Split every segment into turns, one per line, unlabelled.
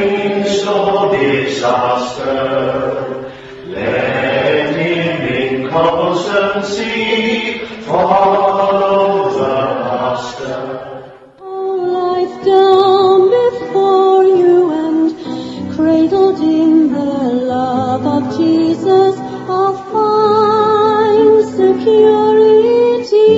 midst of disaster, let him in constancy follow the Master.
Life down before you and cradled in the love of Jesus, I'll find security.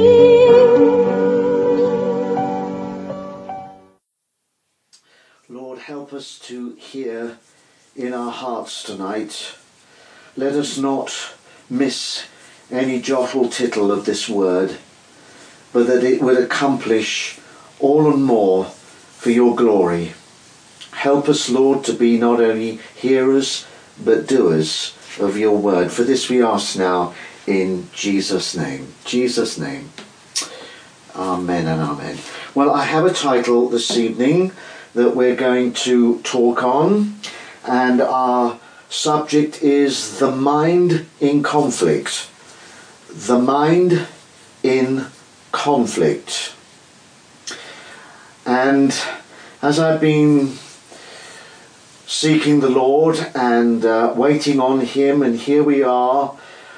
Lord, help us to hear in our hearts tonight. Let us not miss any jot or tittle of this word, but that it would accomplish all and more for your glory. Help us, Lord, to be not only hearers but doers of your word. For this we ask now in Jesus' name. Jesus' name. Amen and amen. Well, I have a title this evening that we're going to talk on, and our subject is the mind in conflict. The mind in conflict. And as I've been seeking the Lord and waiting on him, and here we are,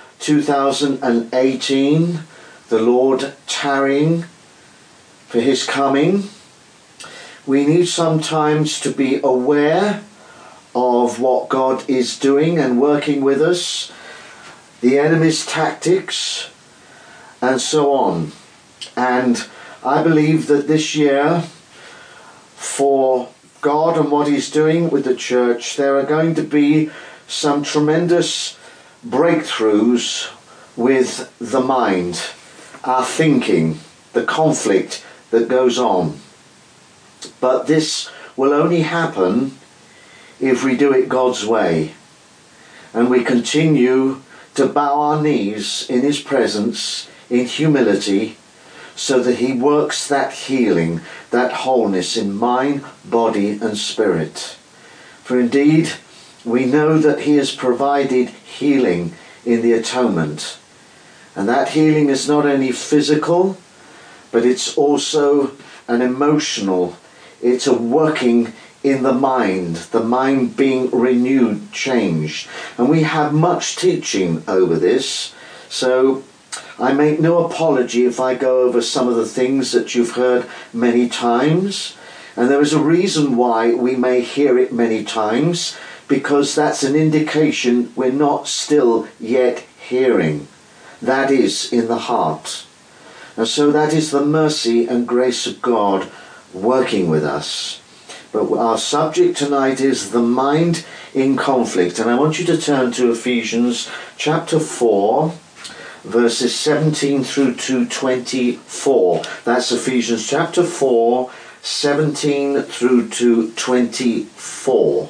2018, the Lord tarrying for his coming, we need sometimes to be aware of what God is doing and working with us, the enemy's tactics, and so on. And I believe that this year, for God and what he's doing with the church, there are going to be some tremendous breakthroughs with the mind, our thinking, the conflict that goes on. But this will only happen if we do it God's way, and we continue to bow our knees in his presence in humility, so that he works that healing, that wholeness in mind, body and spirit. For indeed, we know that he has provided healing in the atonement. And that healing is not only physical, but it's also an emotional. It's a working in the mind being renewed, changed. And we have much teaching over this. So I make no apology if I go over some of the things that you've heard many times. And there is a reason why we may hear it many times, because that's an indication we're not still yet hearing. That is in the heart. And so that is the mercy and grace of God working with us. But our subject tonight is the mind in conflict. And I want you to turn to Ephesians chapter 4, verses 17 through to 24. That's Ephesians chapter 4, 17 through to 24.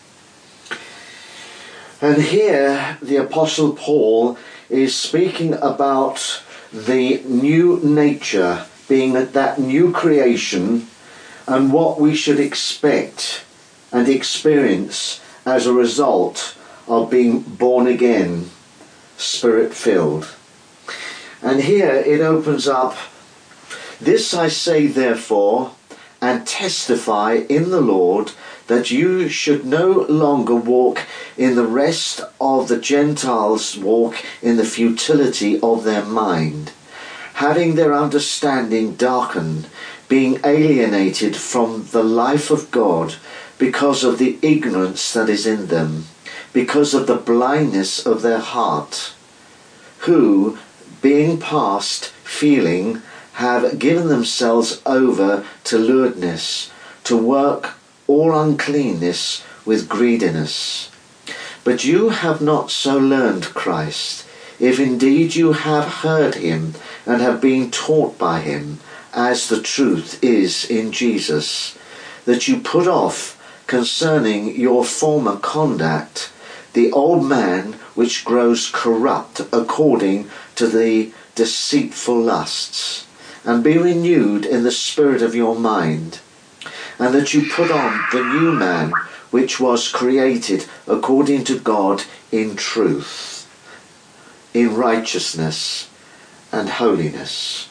And here the Apostle Paul is speaking about the new nature, being that new creation, and what we should expect and experience as a result of being born again, spirit-filled. And here it opens up, "This I say therefore, and testify in the Lord, that you should no longer walk in the rest of the Gentiles walk in the futility of their mind, having their understanding darkened, being alienated from the life of God because of the ignorance that is in them, because of the blindness of their heart, who, being past feeling, have given themselves over to lewdness, to work all uncleanness with greediness. But you have not so learned Christ, if indeed you have heard him and have been taught by him, as the truth is in Jesus, that you put off concerning your former conduct the old man which grows corrupt according to the deceitful lusts, and be renewed in the spirit of your mind, and that you put on the new man which was created according to God in truth, in righteousness and holiness."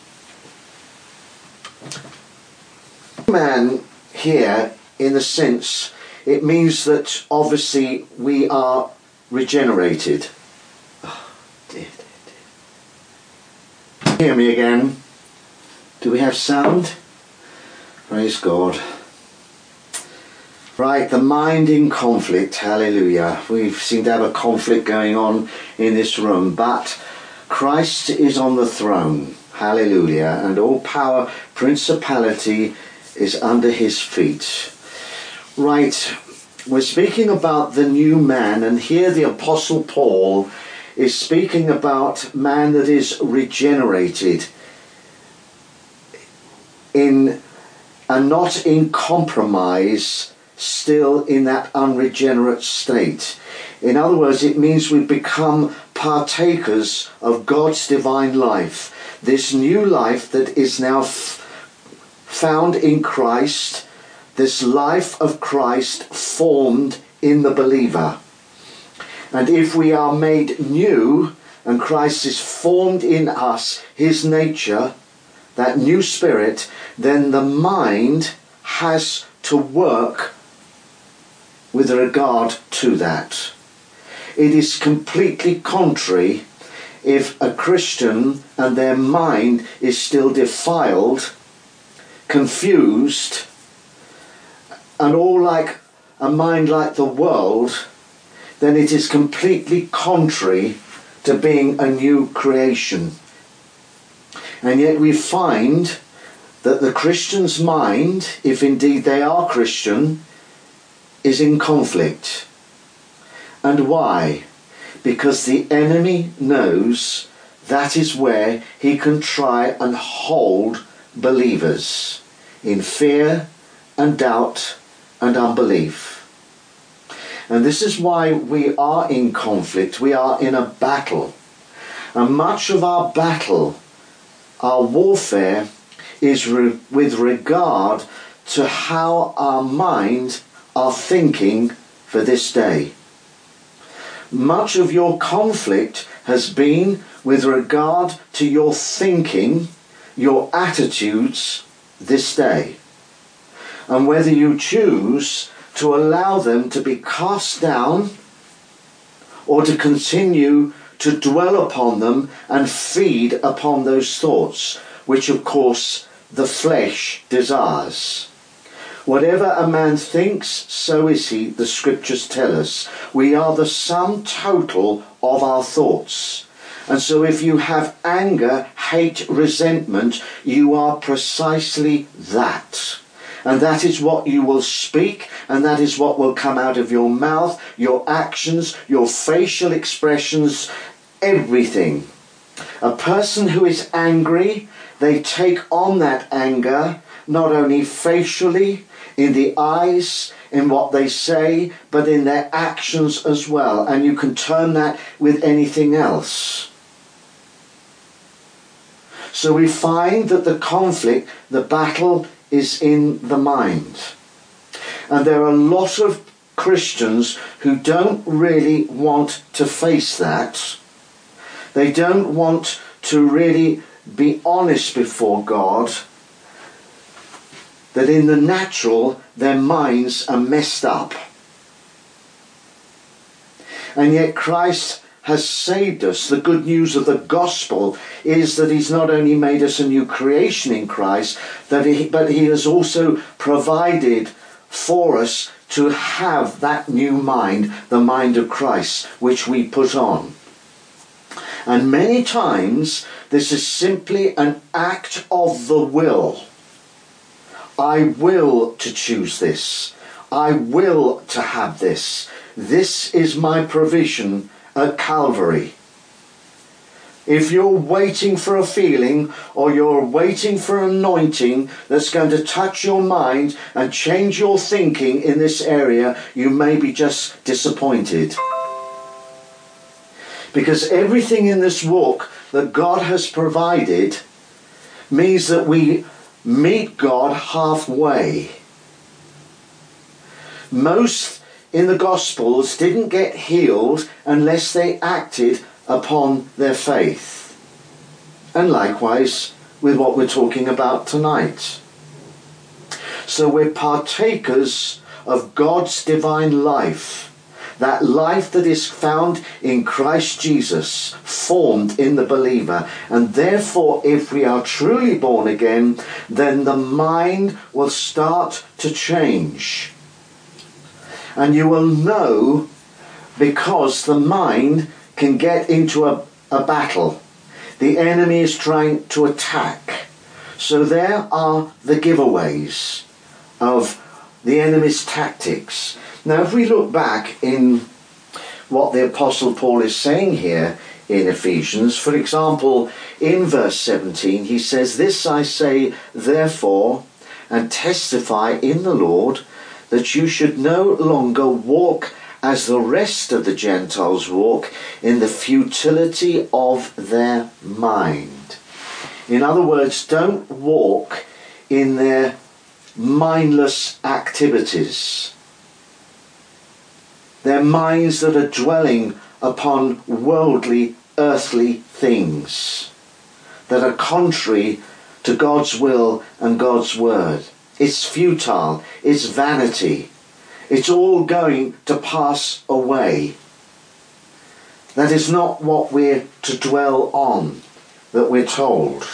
Man here, in the sense, it means that obviously we are regenerated. Oh, dear. Hear me again. Do we have sound? Praise God. Right, the mind in conflict, hallelujah. We seem to have a conflict going on in this room, but Christ is on the throne, hallelujah, and all power, principality is under his feet. Right, we're speaking about the new man, and here the Apostle Paul is speaking about man that is regenerated in and not in compromise, still in that unregenerate state. In other words, it means we become partakers of God's divine life. This new life that is now found in Christ, this life of Christ formed in the believer. And if we are made new and Christ is formed in us, his nature, that new spirit, then the mind has to work with regard to that. It is completely contrary if a Christian and their mind is still defiled, confused, and all like a mind like the world, then it is completely contrary to being a new creation. And yet we find that the Christian's mind, if indeed they are Christian, is in conflict. And why? Because the enemy knows that is where he can try and hold believers in fear and doubt and unbelief. And this is why we are in conflict. We are in a battle. And much of our battle, our warfare, is with regard to how our minds are thinking for this day. Much of your conflict has been with regard to your thinking, your attitudes this day, and whether you choose to allow them to be cast down or to continue to dwell upon them and feed upon those thoughts, which of course the flesh desires. Whatever a man thinks, so is he, the scriptures tell us. We are the sum total of our thoughts. And so if you have anger, hate, resentment, you are precisely that. And that is what you will speak, and that is what will come out of your mouth, your actions, your facial expressions, everything. A person who is angry, they take on that anger, not only facially, in the eyes, in what they say, but in their actions as well. And you can turn that with anything else. So we find that the conflict, the battle, is in the mind. And there are a lot of Christians who don't really want to face that. They don't want to really be honest before God that in the natural their minds are messed up. And yet Christ has saved us. The good news of the gospel is that he's not only made us a new creation in Christ, but he has also provided for us to have that new mind, the mind of Christ, which we put on. And many times this is simply an act of the will. I will to choose this. I will to have this. This is my provision at Calvary. If you're waiting for a feeling or you're waiting for an anointing that's going to touch your mind and change your thinking in this area, you may be just disappointed. Because everything in this walk that God has provided means that we meet God halfway. Most in the Gospels didn't get healed unless they acted upon their faith. And likewise with what we're talking about tonight. So we're partakers of God's divine life, that life that is found in Christ Jesus, formed in the believer. And therefore, if we are truly born again, then the mind will start to change. And you will know, because the mind can get into a battle. The enemy is trying to attack. So there are the giveaways of the enemy's tactics. Now, if we look back in what the Apostle Paul is saying here in Ephesians, for example, in verse 17, he says, "This I say, therefore, and testify in the Lord, that you should no longer walk as the rest of the Gentiles walk, in the futility of their mind." In other words, don't walk in their mindless activities. Their minds that are dwelling upon worldly, earthly things that are contrary to God's will and God's word. It's futile. It's vanity. It's all going to pass away. That is not what we're to dwell on, that we're told.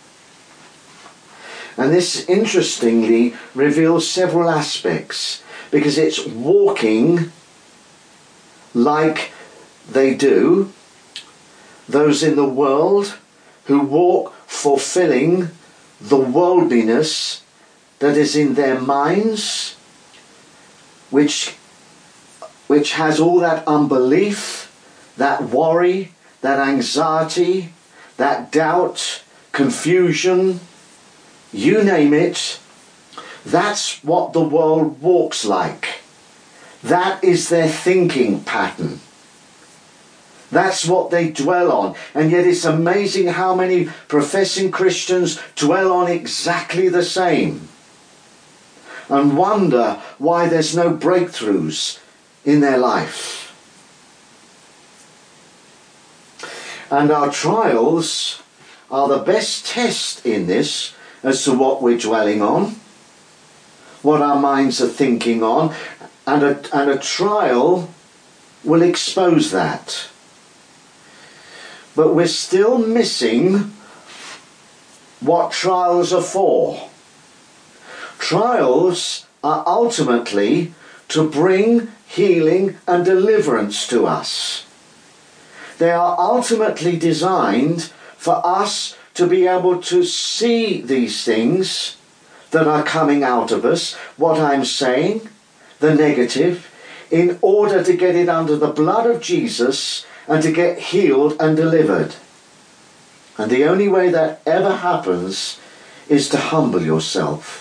And this interestingly reveals several aspects, because it's walking like they do, those in the world who walk fulfilling the worldliness that is in their minds, which has all that unbelief, that worry, that anxiety, that doubt, confusion, you name it. That's what the world walks like. That is their thinking pattern. That's what they dwell on. And yet it's amazing how many professing Christians dwell on exactly the same, and wonder why there's no breakthroughs in their life. And our trials are the best test in this as to what we're dwelling on, what our minds are thinking on, and a trial will expose that. But we're still missing what trials are for. Trials are ultimately to bring healing and deliverance to us. They are ultimately designed for us to be able to see these things that are coming out of us, what I'm saying, the negative, in order to get it under the blood of Jesus and to get healed and delivered. And the only way that ever happens is to humble yourself.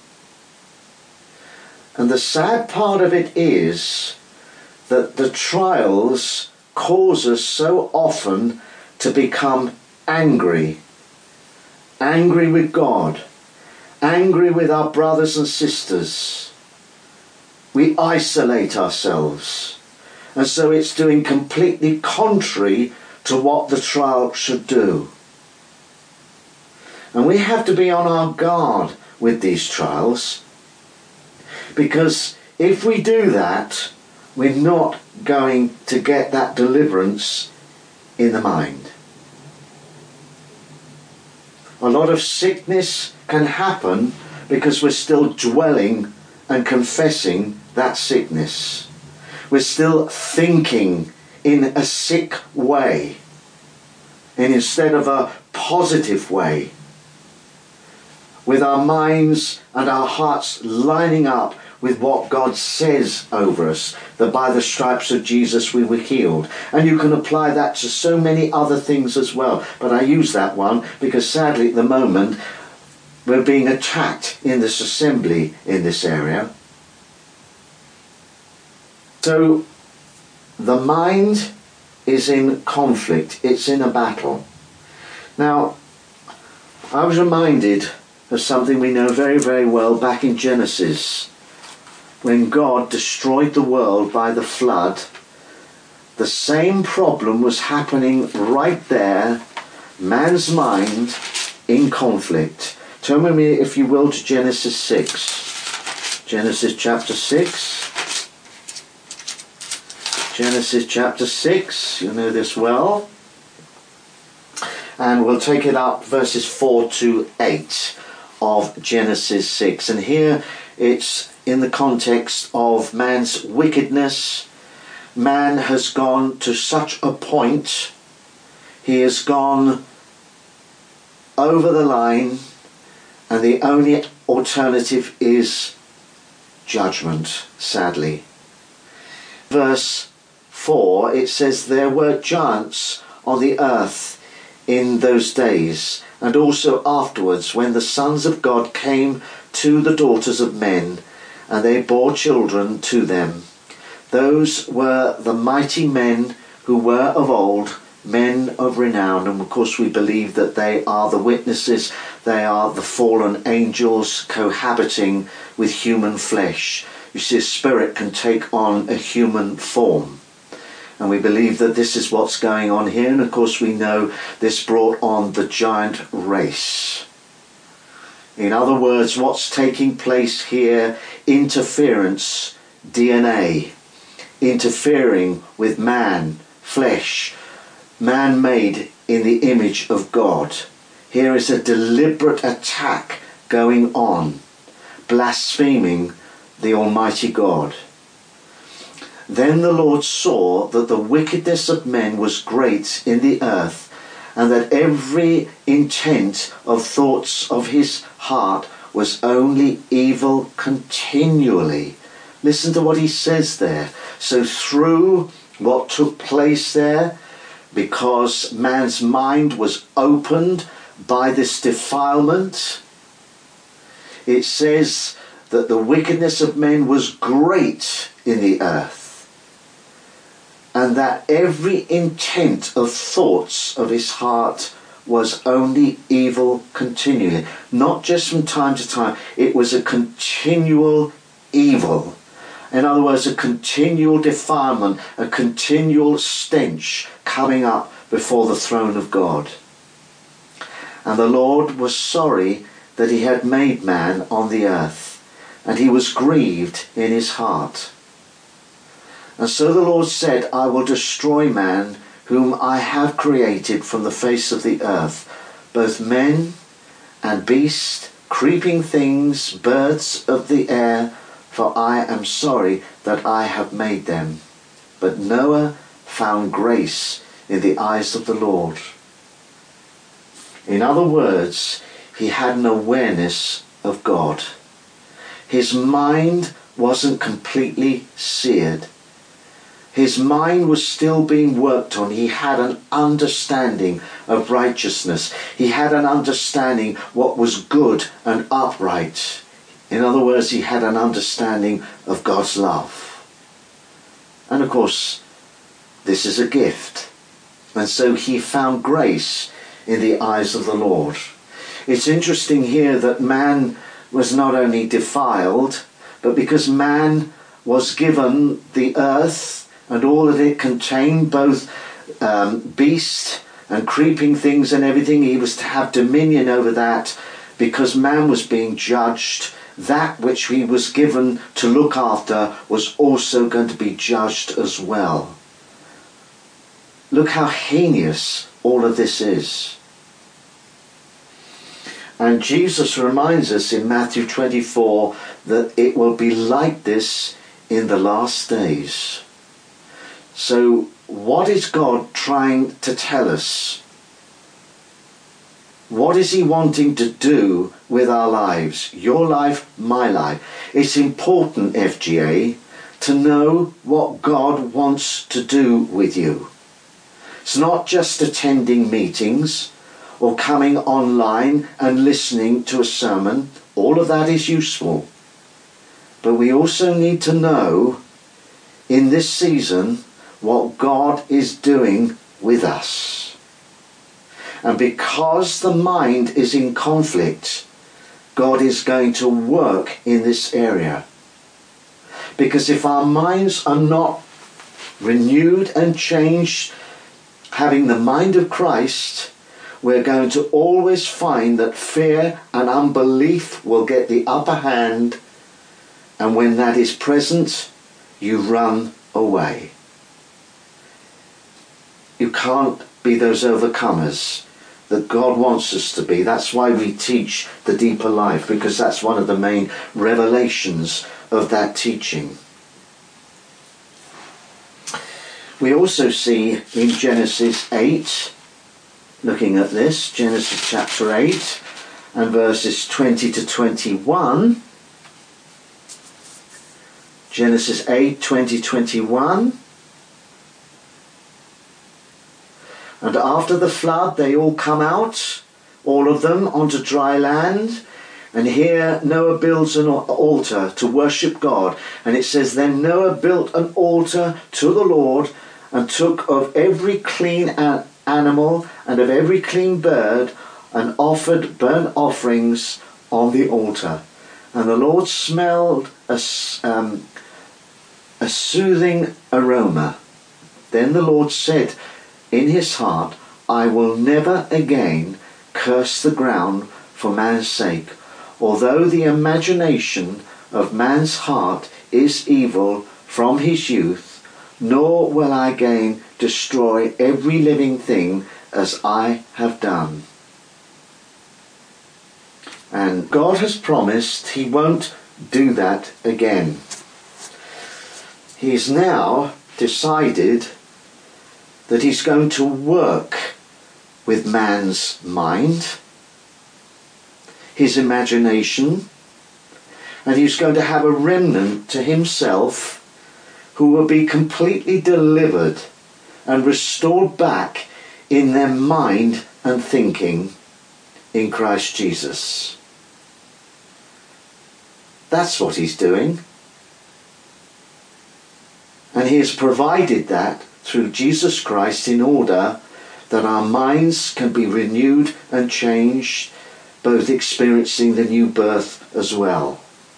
And the sad part of it is that the trials cause us so often to become angry. Angry with God. Angry with our brothers and sisters. We isolate ourselves. And so it's doing completely contrary to what the trial should do. And we have to be on our guard with these trials, because if we do that, we're not going to get that deliverance in the mind. A lot of sickness can happen because we're still dwelling and confessing that sickness. We're still thinking in a sick way, and instead of a positive way, with our minds and our hearts lining up with what God says over us, that by the stripes of Jesus we were healed. And you can apply that to so many other things as well. But I use that one because sadly at the moment we're being attacked in this assembly in this area. So the mind is in conflict. It's in a battle. Now, I was reminded of something we know very, very well back in Genesis. When God destroyed the world by the flood, the same problem was happening right there, man's mind in conflict. Turn with me, if you will, to Genesis 6. Genesis chapter 6. Genesis chapter 6, you know this well. And we'll take it up verses 4 to 8 of Genesis 6. And here it's in the context of man's wickedness. Man has gone to such a point, he has gone over the line, and the only alternative is judgment, sadly. Verse 4, it says, there were giants on the earth in those days, and also afterwards, when the sons of God came to the daughters of men, and they bore children to them. Those were the mighty men who were of old, men of renown. And of course we believe that they are the witnesses, they are the fallen angels cohabiting with human flesh. You see, a spirit can take on a human form. And we believe that this is what's going on here. And of course we know this brought on the giant race. In other words, what's taking place here, interference, DNA, interfering with man, flesh, man made in the image of God. Here is a deliberate attack going on, blaspheming the Almighty God. Then the Lord saw that the wickedness of men was great in the earth, and that every intent of thoughts of his heart was only evil continually. Listen to what he says there. So through what took place there, because man's mind was opened by this defilement, it says that the wickedness of men was great in the earth, and that every intent of thoughts of his heart was only evil continually. Not just from time to time, it was a continual evil. In other words, a continual defilement, a continual stench coming up before the throne of God. And the Lord was sorry that he had made man on the earth, and he was grieved in his heart. And so the Lord said, I will destroy man, whom I have created from the face of the earth, both men and beast, creeping things, birds of the air, for I am sorry that I have made them. But Noah found grace in the eyes of the Lord. In other words, he had an awareness of God. His mind wasn't completely seared. His mind was still being worked on. He had an understanding of righteousness. He had an understanding what was good and upright. In other words, he had an understanding of God's love. And of course, this is a gift. And so he found grace in the eyes of the Lord. It's interesting here that man was not only defiled, but because man was given the earth and all that it contained, both beast and creeping things and everything, he was to have dominion over that. Because man was being judged, that which he was given to look after was also going to be judged as well. Look how heinous all of this is. And Jesus reminds us in Matthew 24 that it will be like this in the last days. So what is God trying to tell us? What is he wanting to do with our lives? Your life, my life. It's important, FGA, to know what God wants to do with you. It's not just attending meetings or coming online and listening to a sermon. All of that is useful. But we also need to know in this season what God is doing with us. And because the mind is in conflict, God is going to work in this area. Because if our minds are not renewed and changed, having the mind of Christ, we're going to always find that fear and unbelief will get the upper hand, And when that is present, you run away. You can't be those overcomers that God wants us to be. That's why we teach the deeper life, because that's one of the main revelations of that teaching. We also see in Genesis 8, looking at this, Genesis chapter 8 and verses 20 to 21. Genesis 8, 20, 21. And after the flood, they all come out, all of them, onto dry land. And here Noah builds an altar to worship God. And it says, then Noah built an altar to the Lord and took of every clean animal and of every clean bird and offered burnt offerings on the altar. And the Lord smelled a soothing aroma. Then the Lord said in his heart, I will never again curse the ground for man's sake, although the imagination of man's heart is evil from his youth, nor will I again destroy every living thing as I have done. And God has promised he won't do that again. He's now decided that he's going to work with man's mind, his imagination, and he's going to have a remnant to himself who will be completely delivered and restored back in their mind and thinking in Christ Jesus. That's what he's doing. And he has provided that through Jesus Christ in order that our minds can be renewed and changed, both experiencing the new birth as well.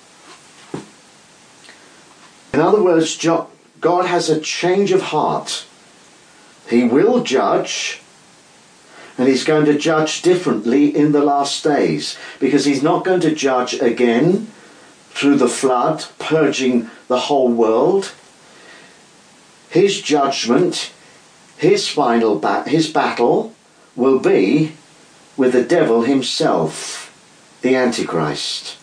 In other words, God has a change of heart. He will judge, and he's going to judge differently in the last days, because he's not going to judge again through the flood, purging the whole world. His judgment, his battle will be with the devil himself, the Antichrist.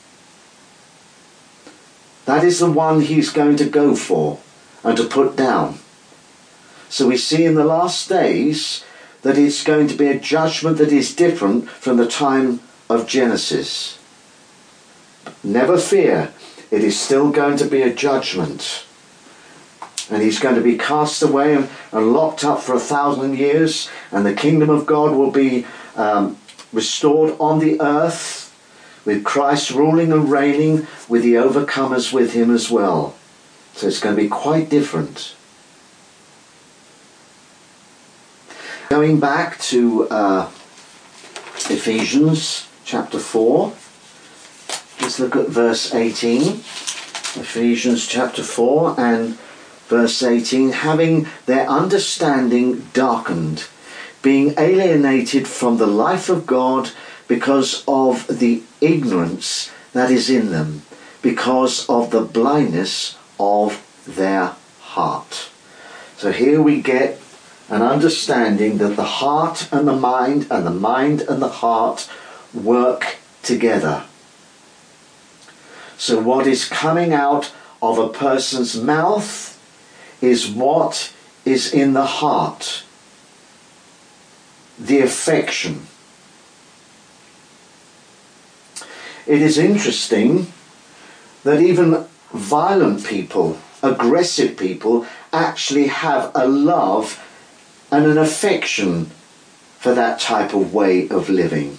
That is the one he's going to go for and to put down. So we see in the last days that it's going to be a judgment that is different from the time of Genesis. Never fear, it is still going to be a judgment. And he's going to be cast away and locked up for 1,000 years, and the kingdom of God will be restored on the earth, with Christ ruling and reigning, with the overcomers with him as well. So it's going to be quite different. Going back to Ephesians chapter 4, let's look at verse 18. Ephesians chapter 4 and verse 18, having their understanding darkened, being alienated from the life of God because of the ignorance that is in them, because of the blindness of their heart. So here we get an understanding that the heart and the mind and the mind and the heart work together. So what is coming out of a person's mouth is what is in the heart, the affection. It is interesting that even violent people, aggressive people, actually have a love and an affection for that type of way of living.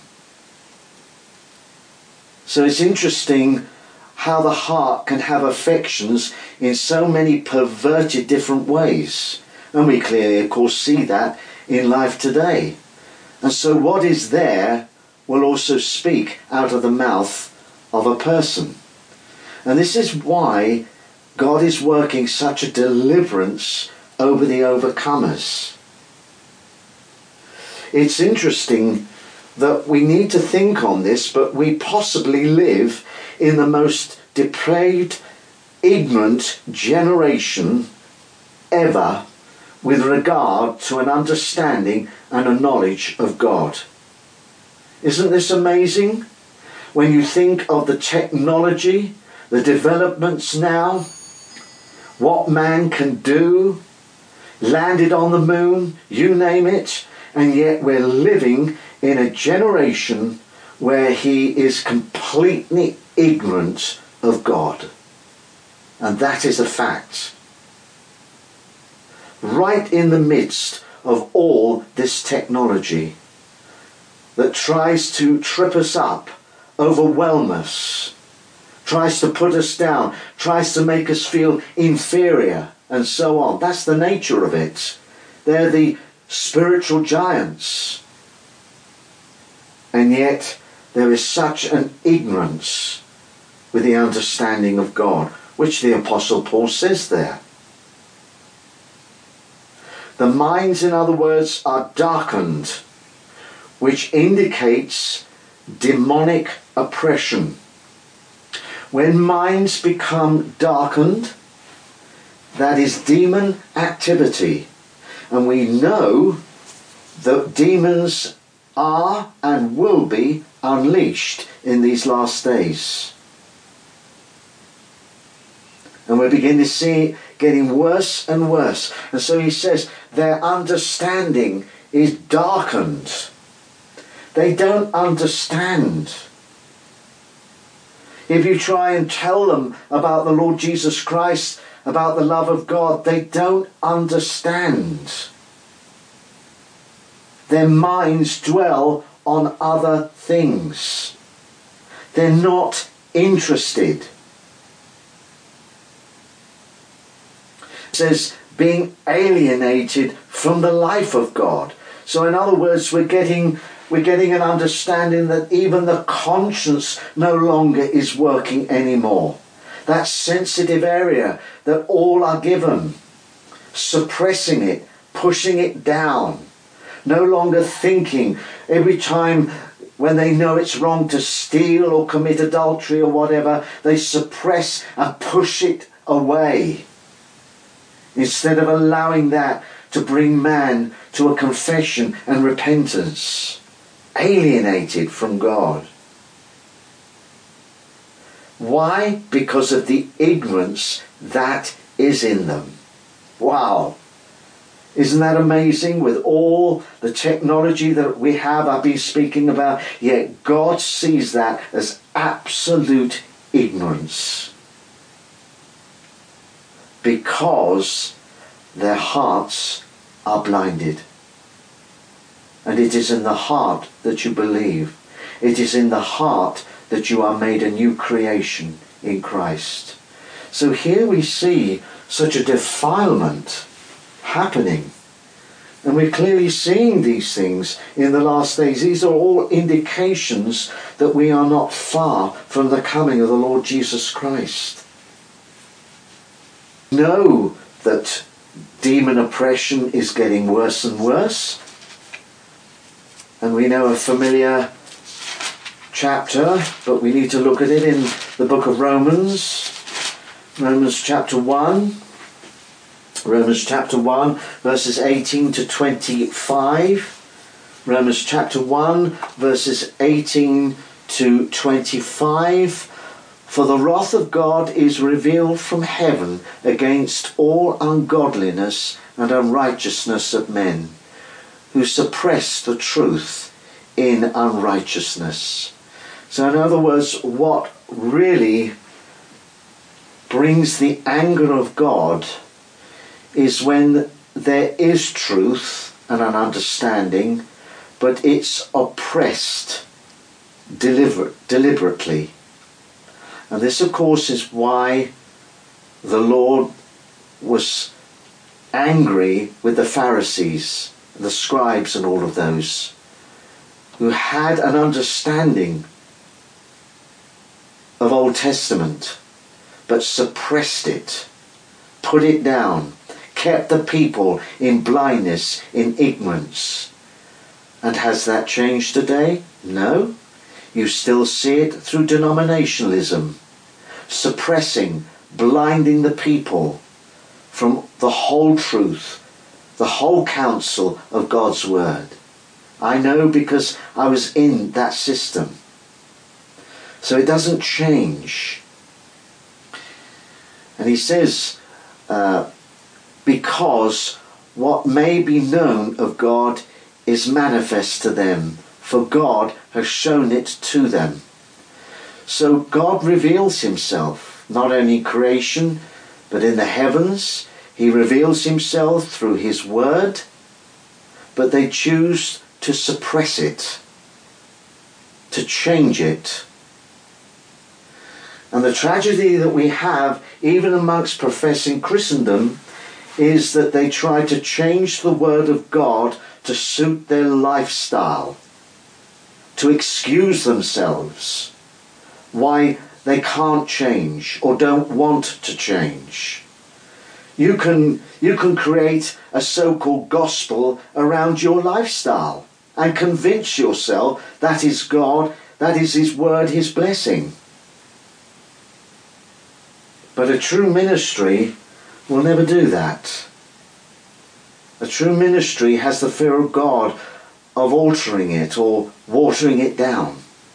So it's interesting how the heart can have affections in so many perverted different ways. And we clearly, of course, see that in life today. And so what is there will also speak out of the mouth of a person. And this is why God is working such a deliverance over the overcomers. It's interesting that we need to think on this, but we possibly live in the most depraved ignorant generation ever with regard to an understanding and a knowledge of God. Isn't this amazing? When you think of the technology, the developments now, what man can do, landed on the moon, you name it, and yet we're living in a generation where he is completely ignorant of God. And that is a fact. Right in the midst of all this technology that tries to trip us up, overwhelm us, tries to put us down, tries to make us feel inferior, and so on. That's the nature of it. They're the spiritual giants. And yet there is such an ignorance with the understanding of God, which the Apostle Paul says there. The minds, in other words, are darkened, which indicates demonic oppression. When minds become darkened, that is demon activity. And we know that demons are and will be unleashed in these last days. And we begin to see it getting worse and worse. And so he says their understanding is darkened. They don't understand. If you try and tell them about the Lord Jesus Christ, about the love of God, they don't understand. Their minds dwell on other things. They're not interested. It says being alienated from the life of God. So in other words, we're getting an understanding that even the conscience no longer is working anymore. That sensitive area that all are given, suppressing it, pushing it down, no longer thinking every time when they know it's wrong to steal or commit adultery or whatever, they suppress and push it away instead of allowing that to bring man to a confession and repentance, alienated from God. Why? Because of the ignorance that is in them. Wow. Isn't that amazing? With all the technology that we have, I've been speaking about, yet God sees that as absolute ignorance. Because their hearts are blinded. And it is in the heart that you believe. It is in the heart that you are made a new creation in Christ. So here we see such a defilement happening. And we're clearly seeing these things in the last days. These are all indications that we are not far from the coming of the Lord Jesus Christ. Know that demon oppression is getting worse and worse. And we know a familiar chapter, but we need to look at it in the book of Romans. Romans chapter 1. Romans chapter 1, verses 18 to 25. Romans chapter 1, verses 18 to 25. For the wrath of God is revealed from heaven against all ungodliness and unrighteousness of men, who suppress the truth in unrighteousness. So in other words, what really brings the anger of God is when there is truth and an understanding, but it's oppressed deliberately. And this, of course, is why the Lord was angry with the Pharisees, the scribes and all of those, who had an understanding of Old Testament, but suppressed it, put it down, kept the people in blindness, in ignorance. And has that changed today? No. You still see it through denominationalism, suppressing, blinding the people from the whole truth, the whole counsel of God's word. I know because I was in that system. So it doesn't change. And he says, because what may be known of God is manifest to them, for God has shown it to them. So God reveals himself, not only in creation, but in the heavens. He reveals himself through his word, but they choose to suppress it, to change it. And the tragedy that we have, even amongst professing Christendom, is that they try to change the word of God to suit their lifestyle, to excuse themselves why they can't change or don't want to change. You can create a so-called gospel around your lifestyle and convince yourself that is God, that is his word, his blessing. But a true ministry will never do that. A true ministry has the fear of God of altering it or watering it down.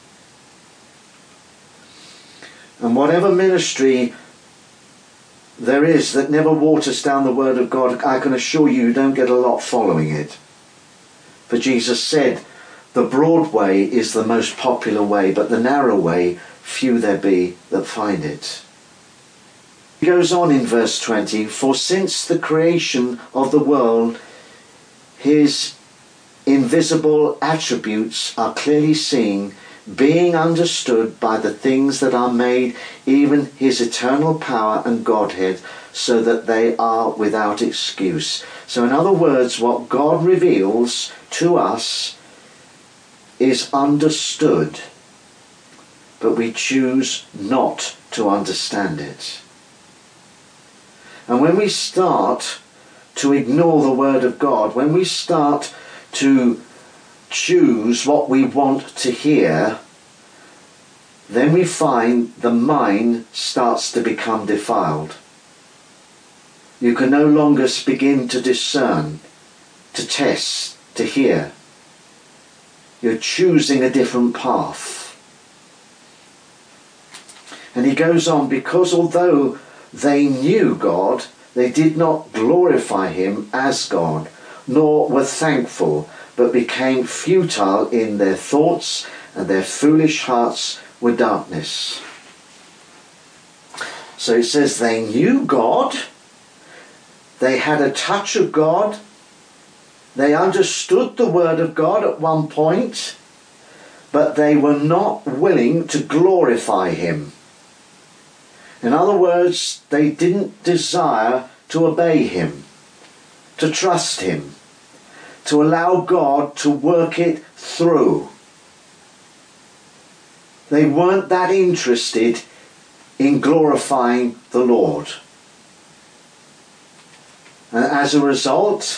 And whatever ministry there is that never waters down the word of God, I can assure you don't get a lot following it. For Jesus said, the broad way is the most popular way, but the narrow way, few there be that find it. He goes on in verse 20, for since the creation of the world, his invisible attributes are clearly seen, being understood by the things that are made, even his eternal power and Godhead, so that they are without excuse. So in other words, what God reveals to us is understood, but we choose not to understand it. And when we start to ignore the word of God, when we start to choose what we want to hear, then we find the mind starts to become defiled. You can no longer begin to discern, to test, to hear. You're choosing a different path. And he goes on, because although they knew God, they did not glorify him as God, nor were thankful, but became futile in their thoughts, and their foolish hearts were darkness. So it says they knew God, they had a touch of God, they understood the word of God at one point, but they were not willing to glorify him. In other words, they didn't desire to obey him, to trust him, to allow God to work it through. They weren't that interested in glorifying the Lord. And as a result,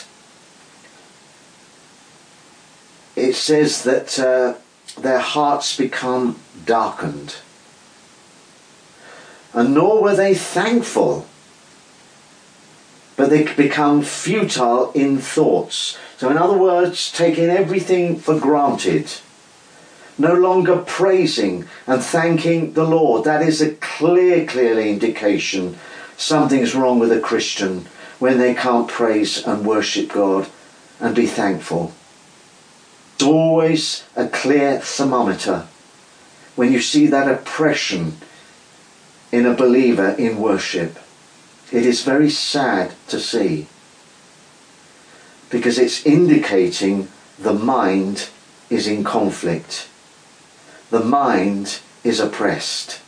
it says that their hearts become darkened. And nor were they thankful, but they become futile in thoughts. So in other words, taking everything for granted, no longer praising and thanking the Lord. That is a clear indication something's wrong with a Christian when they can't praise and worship God and be thankful. It's always a clear thermometer when you see that oppression in a believer in worship. It is very sad to see, because it's indicating the mind is in conflict. The mind is oppressed.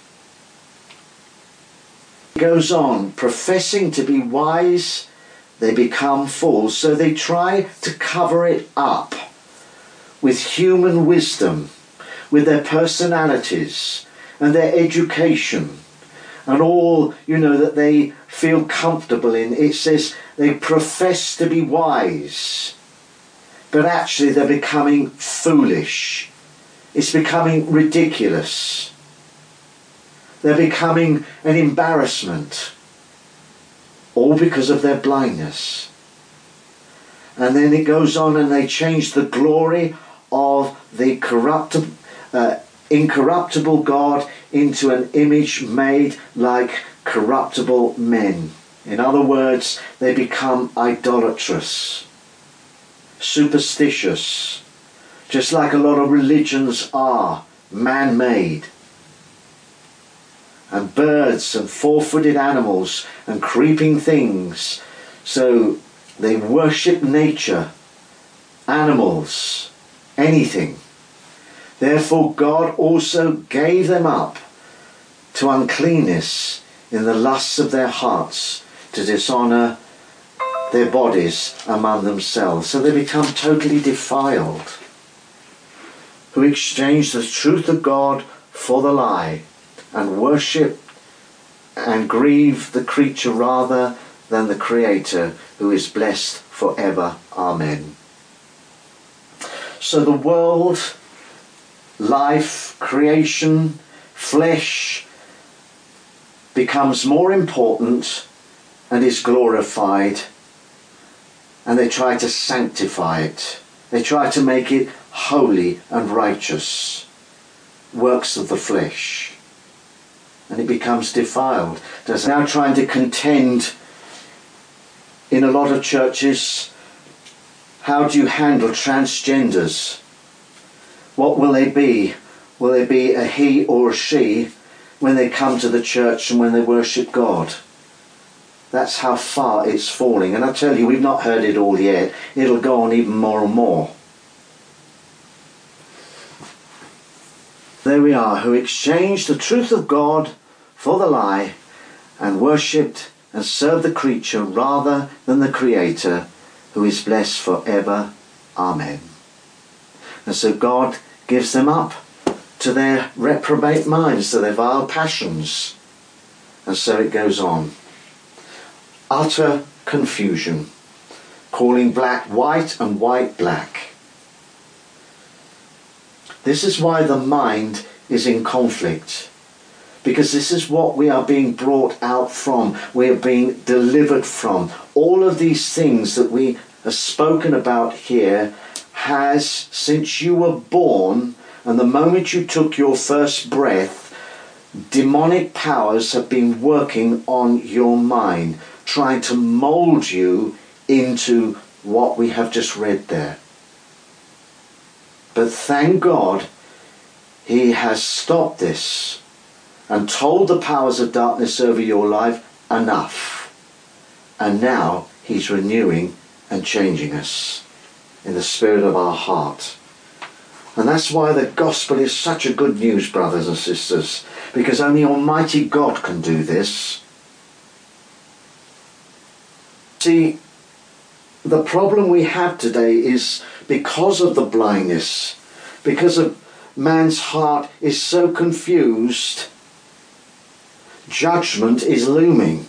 It goes on, professing to be wise, they become fools. So they try to cover it up with human wisdom, with their personalities and their education and all, that they feel comfortable in. It says they profess to be wise, but actually they're becoming foolish. It's becoming ridiculous. They're becoming an embarrassment. All because of their blindness. And then it goes on, and they change the glory of the incorruptible God into an image made like corruptible men. In other words, they become idolatrous, superstitious, just like a lot of religions are, man-made. And birds and four-footed animals and creeping things. So they worship nature, animals, anything. Therefore God also gave them up to uncleanness in the lusts of their hearts, to dishonour their bodies among themselves. So they become totally defiled, who exchange the truth of God for the lie, and worship and grieve the creature rather than the Creator, who is blessed forever. Amen. So the world, life, creation, flesh becomes more important and is glorified, and they try to sanctify it. They try to make it holy and righteous. Works of the flesh. And it becomes defiled. They're now trying to contend in a lot of churches. How do you handle transgenders? What will they be? Will they be a he or a she when they come to the church and when they worship God? That's how far it's falling. And I tell you, we've not heard it all yet. It'll go on even more and more. There we are, who exchanged the truth of God for the lie, and worshipped and served the creature rather than the Creator, who is blessed forever. Amen. And so God gives them up to their reprobate minds, to their vile passions. And so it goes on. Utter confusion, calling black white and white black. This is why the mind is in conflict. Because this is what we are being brought out from. We are being delivered from. All of these things that we have spoken about here has, since you were born and the moment you took your first breath, demonic powers have been working on your mind, trying to mould you into what we have just read there. But thank God, He has stopped this and told the powers of darkness over your life, enough. And now He's renewing and changing us in the spirit of our heart. And that's why the gospel is such a good news, brothers and sisters, because only Almighty God can do this. See, the problem we have today is because of the blindness, because of man's heart is so confused, judgment is looming.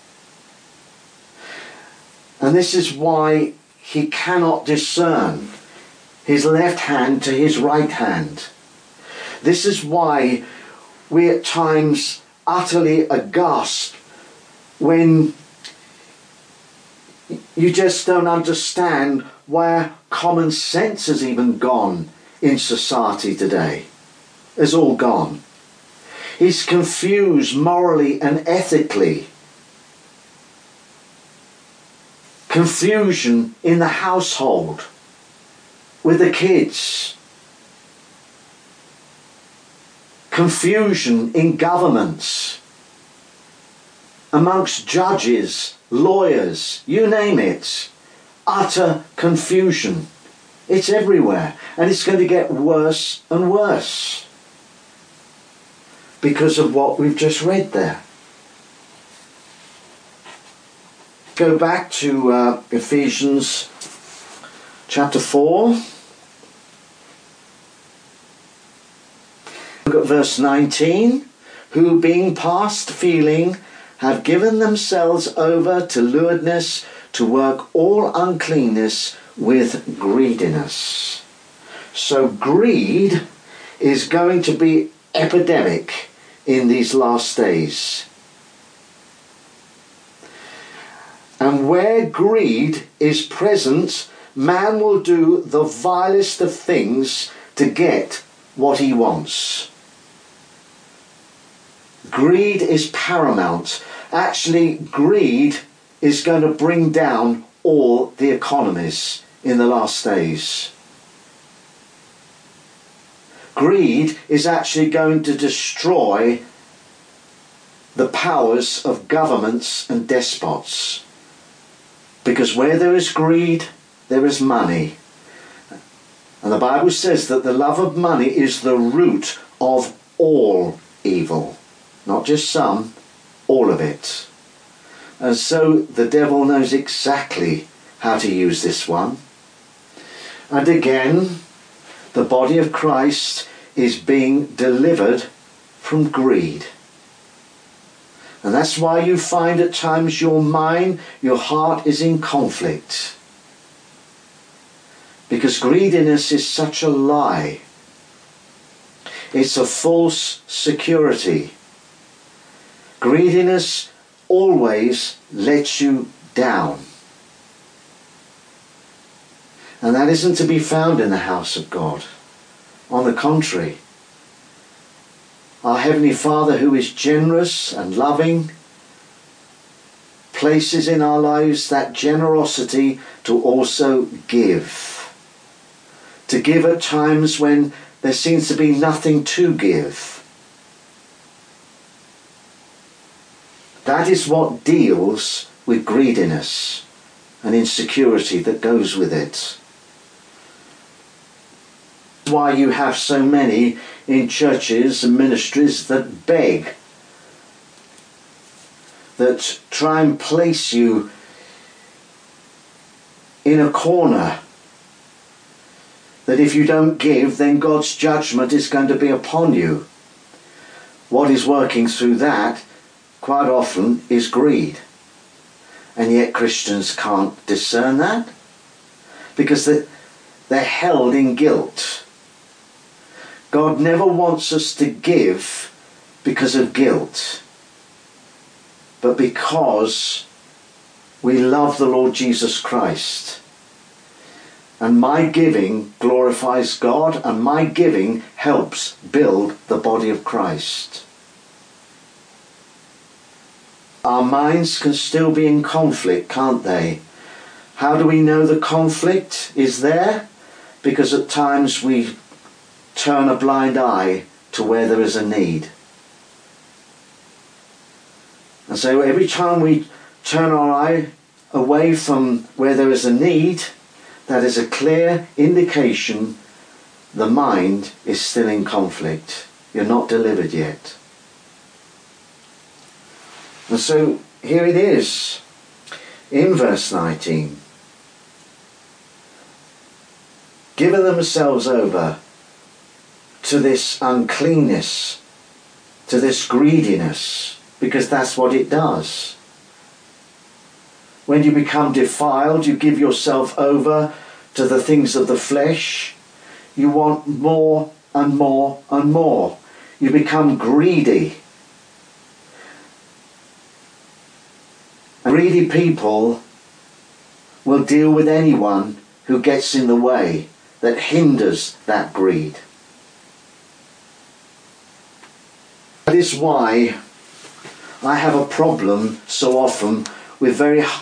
And this is why he cannot discern his left hand to his right hand. This is why we at times utterly aghast when you just don't understand where common sense has even gone in society today. It's all gone. He's confused morally and ethically. Confusion in the household, with the kids. Confusion in governments, amongst judges, lawyers, you name it. Utter confusion. It's everywhere, and it's going to get worse and worse because of what we've just read there. Go back to Ephesians chapter 4. Look at verse 19. Who being past feeling have given themselves over to lewdness, to work all uncleanness with greediness. So greed is going to be epidemic in these last days. And where greed is present, man will do the vilest of things to get what he wants. Greed is paramount. Actually, greed is going to bring down all the economies in the last days. Greed is actually going to destroy the powers of governments and despots. Because where there is greed, there is money. And the Bible says that the love of money is the root of all evil. Not just some, all of it. And so the devil knows exactly how to use this one. And again, the body of Christ is being delivered from greed. And that's why you find at times your mind, your heart is in conflict. Because greediness is such a lie. It's a false security. Greediness always lets you down. And that isn't to be found in the house of God. On the contrary, our Heavenly Father, who is generous and loving, places in our lives that generosity to also give. To give at times when there seems to be nothing to give. That is what deals with greediness and insecurity that goes with it. Why you have so many in churches and ministries that beg, that try and place you in a corner, that if you don't give, then God's judgment is going to be upon you. What is working through that quite often is greed. And yet Christians can't discern that because they're held in guilt. God never wants us to give because of guilt, but because we love the Lord Jesus Christ. And my giving glorifies God, and my giving helps build the body of Christ. Our minds can still be in conflict, can't they? How do we know the conflict is there? Because at times we turn a blind eye to where there is a need. And so every time we turn our eye away from where there is a need, that is a clear indication the mind is still in conflict. You're not delivered yet. And so here it is in verse 19. Giving themselves over to this uncleanness, to this greediness, because that's what it does. When you become defiled, you give yourself over to the things of the flesh. You want more and more and more. You become greedy. Greedy people will deal with anyone who gets in the way, that hinders that greed. That is why I have a problem so often with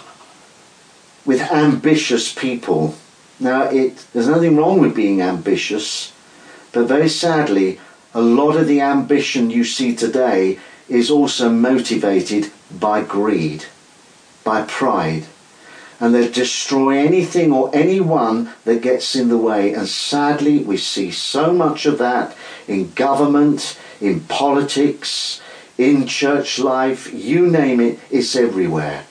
ambitious people. Now, there's nothing wrong with being ambitious, but very sadly, a lot of the ambition you see today is also motivated by greed, by pride. And they destroy anything or anyone that gets in the way. And sadly, we see so much of that in government, in politics, in church life, you name it, it's everywhere.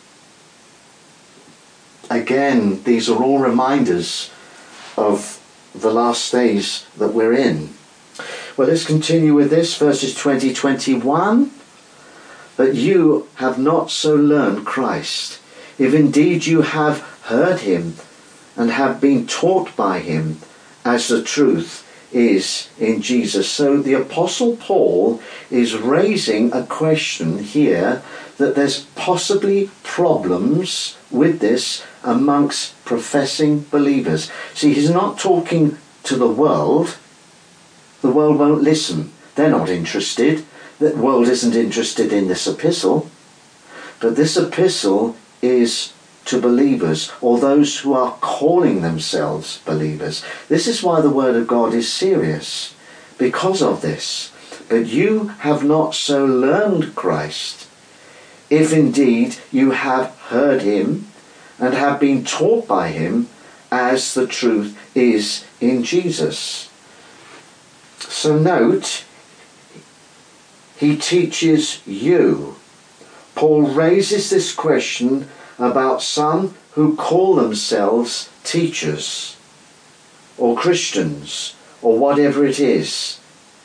Again, these are all reminders of the last days that we're in. Well, let's continue with this, verses 20-21. But you have not so learned Christ, if indeed you have heard him and have been taught by him, as the truth is in Jesus. So the Apostle Paul is raising a question here that there's possibly problems with this amongst professing believers. See, he's not talking to the world. The world won't listen. They're not interested. The world isn't interested in this epistle. But this epistle is to believers, or those who are calling themselves believers. This is why the word of God is serious, because of this. But you have not so learned Christ, if indeed you have heard him and have been taught by him, as the truth is in Jesus. So note, he teaches you. Paul raises this question about some who call themselves teachers or Christians or whatever it is.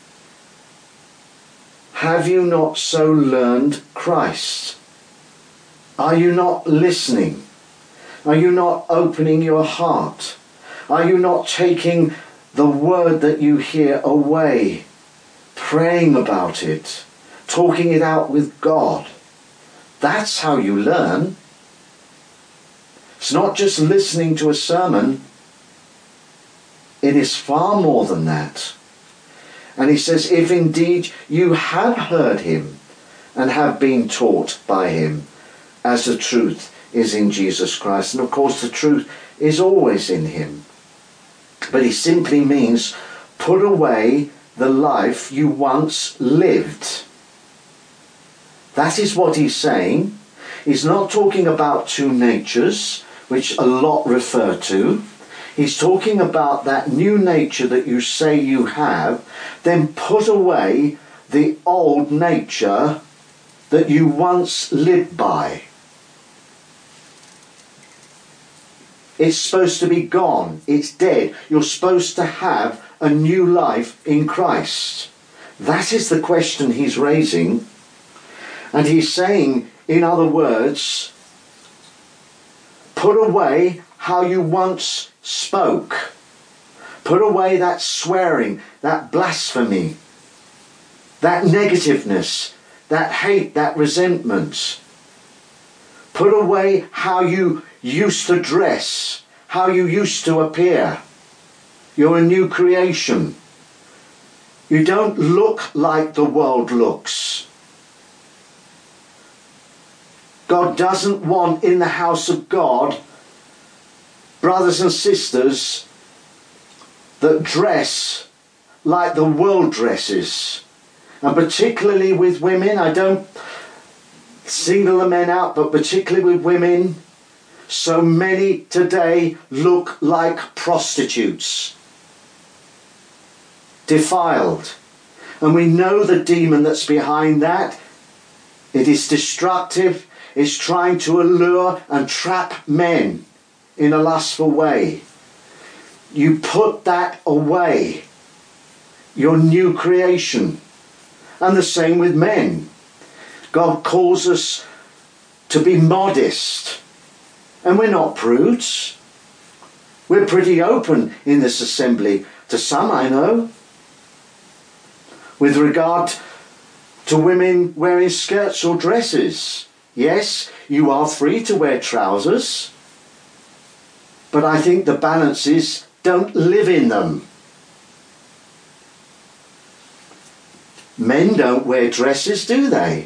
Have you not so learned Christ? Are you not listening? Are you not opening your heart? Are you not taking the word that you hear away, praying about it, talking it out with God? That's how you learn. It's not just listening to a sermon. It is far more than that. And he says, if indeed you have heard him and have been taught by him, as the truth is in Jesus Christ. And of course the truth is always in him. But he simply means put away the life you once lived. That is what he's saying. He's not talking about two natures, which a lot refer to. He's talking about that new nature that you say you have, then put away the old nature that you once lived by. It's supposed to be gone. It's dead. You're supposed to have a new life in Christ. That is the question he's raising. And he's saying, in other words, put away how you once spoke. Put away that swearing, that blasphemy, that negativeness, that hate, that resentment. Put away how you used to dress, how you used to appear. You're a new creation. You don't look like the world looks. God doesn't want in the house of God brothers and sisters that dress like the world dresses. And particularly with women, I don't single the men out, but particularly with women, so many today look like prostitutes, defiled. And we know the demon that's behind that. It is destructive. It's trying to allure and trap men in a lustful way. You put that away. Your new creation. And the same with men. God calls us to be modest. And we're not prudes. We're pretty open in this assembly. To some, I know. With regard to women wearing skirts or dresses. Yes, you are free to wear trousers. But I think the balance is, don't live in them. Men don't wear dresses, do they?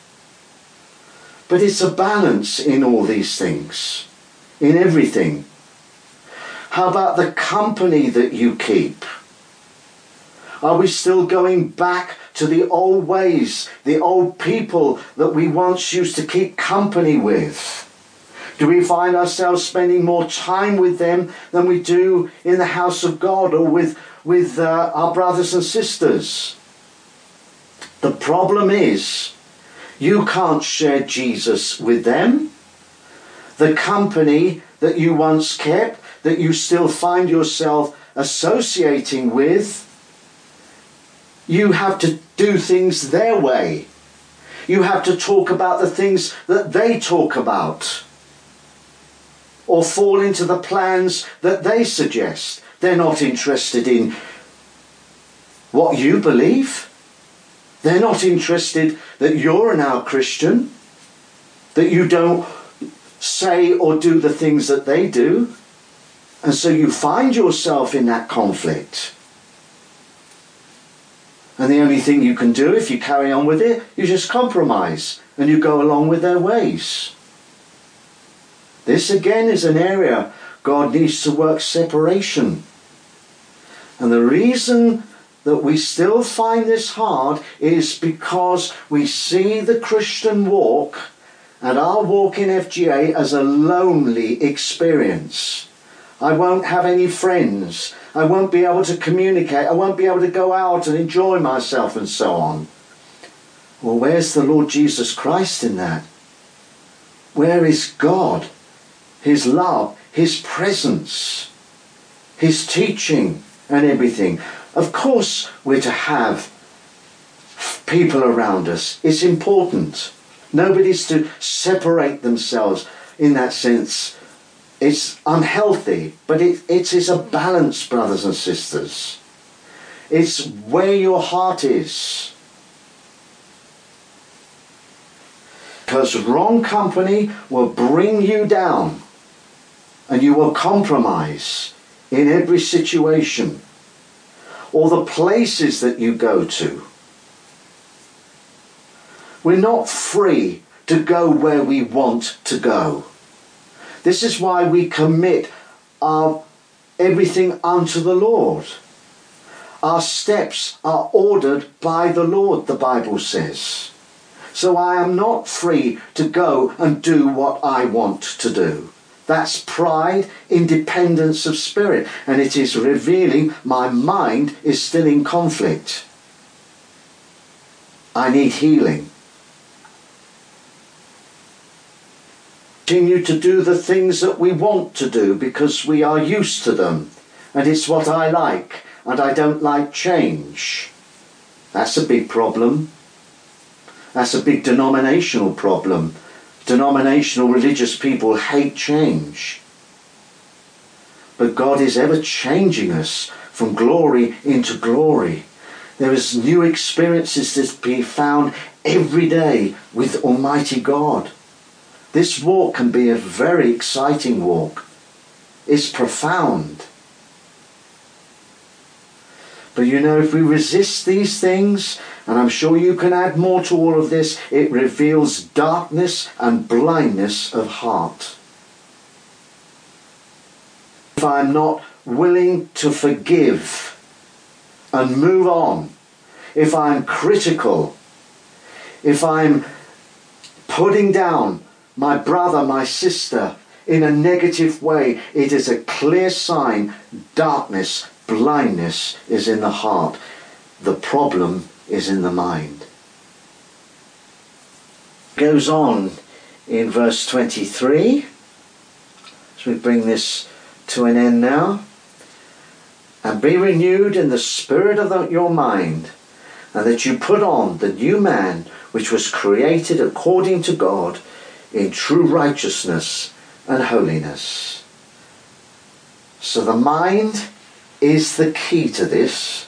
But it's a balance in all these things, in everything. How about the company that you keep? Are we still going back to the old ways, the old people that we once used to keep company with? Do we find ourselves spending more time with them than we do in the house of God or with our brothers and sisters? The problem is, you can't share Jesus with them. The company that you once kept, that you still find yourself associating with, you have to do things their way. You have to talk about the things that they talk about. Or fall into the plans that they suggest. They're not interested in what you believe. They're not interested that you're now Christian, that you don't say or do the things that they do. And so you find yourself in that conflict. And the only thing you can do if you carry on with it, you just compromise and you go along with their ways. This again is an area God needs to work separation. And the reason that we still find this hard is because we see the Christian walk and our walk in FGA as a lonely experience. I won't have any friends. I won't be able to communicate. I won't be able to go out and enjoy myself and so on. Well, where's the Lord Jesus Christ in that? Where is God? His love, His presence, His teaching and everything. Of course we're to have people around us. It's important. Nobody's to separate themselves in that sense. It's unhealthy, but it is a balance, brothers and sisters. It's where your heart is. Because wrong company will bring you down and you will compromise in every situation or the places that you go to. We're not free to go where we want to go. This is why we commit our everything unto the Lord. Our steps are ordered by the Lord, the Bible says. So I am not free to go and do what I want to do. That's pride, independence of spirit, and it is revealing my mind is still in conflict. I need healing. Continue to do the things that we want to do because we are used to them, and it's what I like, and I don't like change. That's a big problem. That's a big denominational problem. Denominational religious people hate change. But God is ever changing us from glory into glory. There is new experiences to be found every day with Almighty God. This walk can be a very exciting walk. It's profound. But you know, if we resist these things, and I'm sure you can add more to all of this, it reveals darkness and blindness of heart. If I'm not willing to forgive and move on, if I'm critical, if I'm putting down my brother, my sister in a negative way, it is a clear sign darkness, blindness is in the heart. The problem is in the mind. It goes on in verse 23. As we bring this to an end now. And be renewed in the spirit of your mind, and that you put on the new man which was created according to God in true righteousness and holiness. So the mind is the key to this.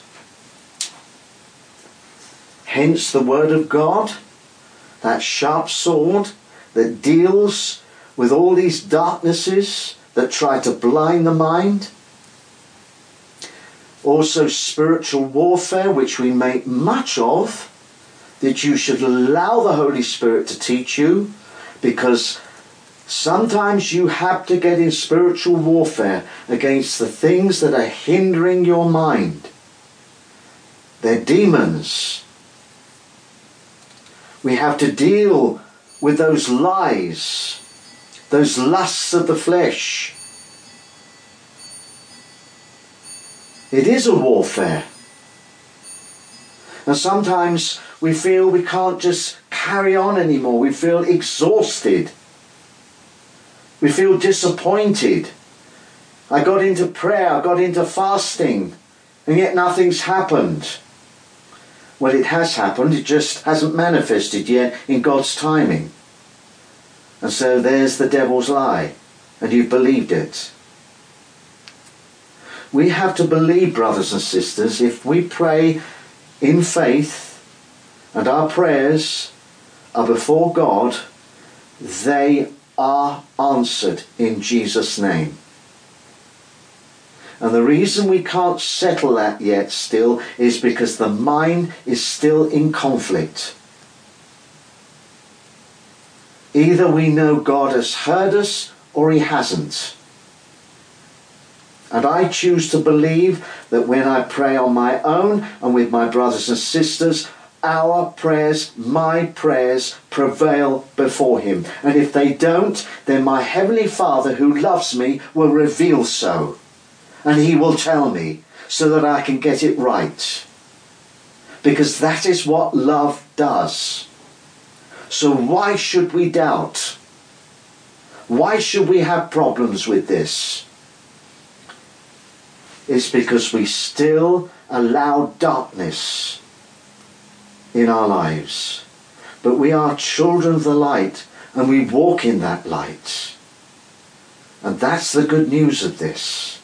Hence the word of God, that sharp sword that deals with all these darknesses that try to blind the mind. Also spiritual warfare, which we make much of, that you should allow the Holy Spirit to teach you, because sometimes you have to get in spiritual warfare against the things that are hindering your mind. They're demons. We have to deal with those lies, those lusts of the flesh. It is a warfare. And sometimes we feel we can't just carry on anymore. We feel exhausted. We feel disappointed. I got into prayer, I got into fasting, and yet nothing's happened. Well, it has happened, it just hasn't manifested yet in God's timing. And so there's the devil's lie, and you've believed it. We have to believe, brothers and sisters, if we pray in faith and our prayers are before God, they are answered in Jesus' name. And the reason we can't settle that yet still is because the mind is still in conflict. Either we know God has heard us or he hasn't. And I choose to believe that when I pray on my own and with my brothers and sisters, our prayers, my prayers, prevail before him. And if they don't, then my Heavenly Father who loves me will reveal so. And he will tell me so that I can get it right. Because that is what love does. So why should we doubt? Why should we have problems with this? It's because we still allow darkness in our lives. But we are children of the light and we walk in that light. And that's the good news of this.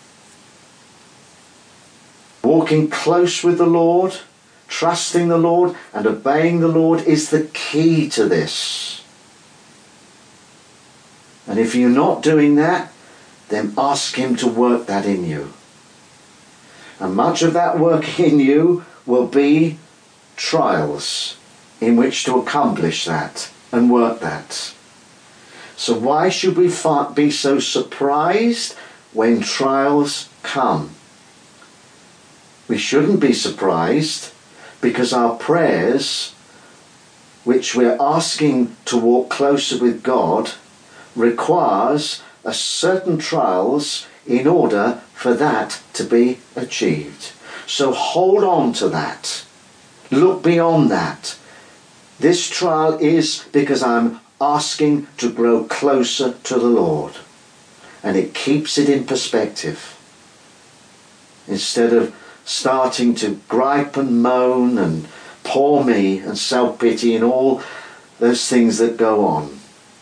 Walking close with the Lord, trusting the Lord and obeying the Lord is the key to this. And if you're not doing that, then ask him to work that in you. And much of that work in you will be trials in which to accomplish that and work that. So why should we be so surprised when trials come? We shouldn't be surprised because our prayers, which we're asking to walk closer with God, requires a certain trials in order for that to be achieved. So hold on to that. Look beyond that. This trial is because I'm asking to grow closer to the Lord. And it keeps it in perspective. Instead of starting to gripe and moan and poor me and self-pity and all those things that go on.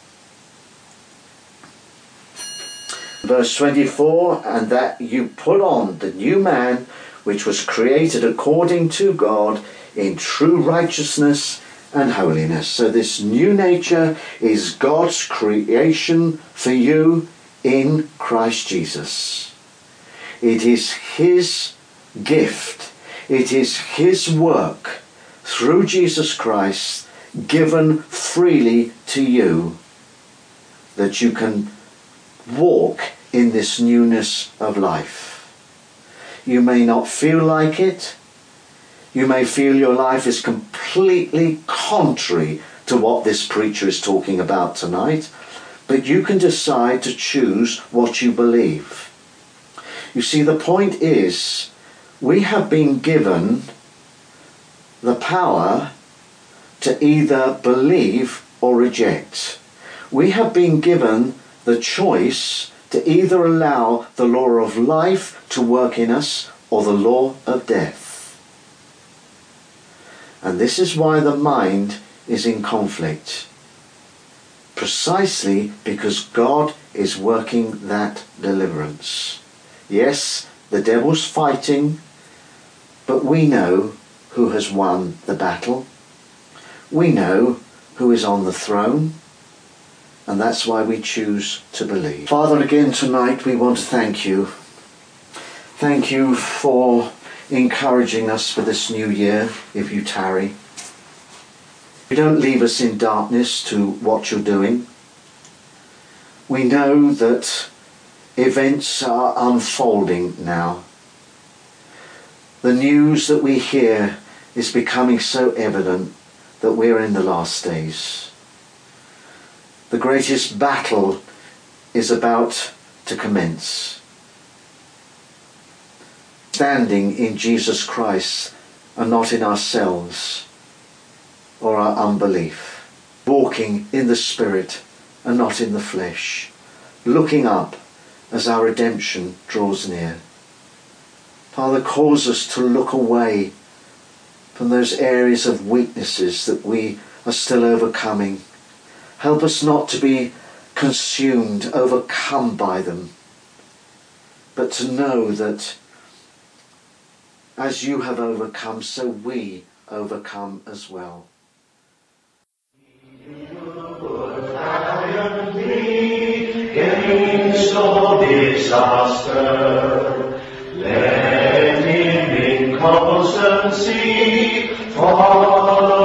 Verse 24, and that you put on the new man which was created according to God in true righteousness and holiness. So this new nature is God's creation for you in Christ Jesus. It is his gift. It is his work through Jesus Christ given freely to you that you can walk in this newness of life. You may not feel like it. You may feel your life is completely contrary to what this preacher is talking about tonight, but you can decide to choose what you believe. You see, the point is, we have been given the power to either believe or reject. We have been given the choice to either allow the law of life to work in us or the law of death. And this is why the mind is in conflict. Precisely because God is working that deliverance. Yes, the devil's fighting, but we know who has won the battle. We know who is on the throne. And that's why we choose to believe. Father, again tonight we want to thank you. Thank you for encouraging us for this new year, if you tarry. You don't leave us in darkness to what you're doing. We know that events are unfolding now. The news that we hear is becoming so evident that we're in the last days. The greatest battle is about to commence. Standing in Jesus Christ and not in ourselves or our unbelief. Walking in the Spirit and not in the flesh. Looking up as our redemption draws near. Father, cause us to look away from those areas of weaknesses that we are still overcoming. Help us not to be consumed, overcome by them. but to know that as you have overcome, so we overcome as well.
Against all disaster, let him in constancy follow